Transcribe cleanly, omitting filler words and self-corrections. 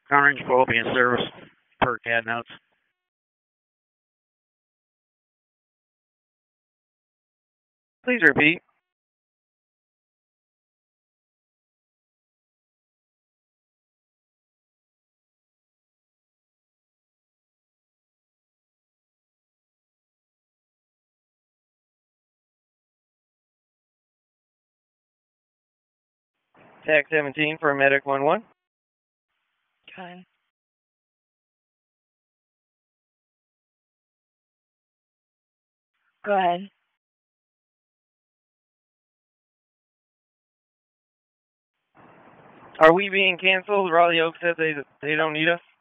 Orange will be in service per CAD notes. Please repeat. TAC 17 for Medic 11. Go ahead. Go ahead. Are we being canceled? Raleigh Oak said they don't need us.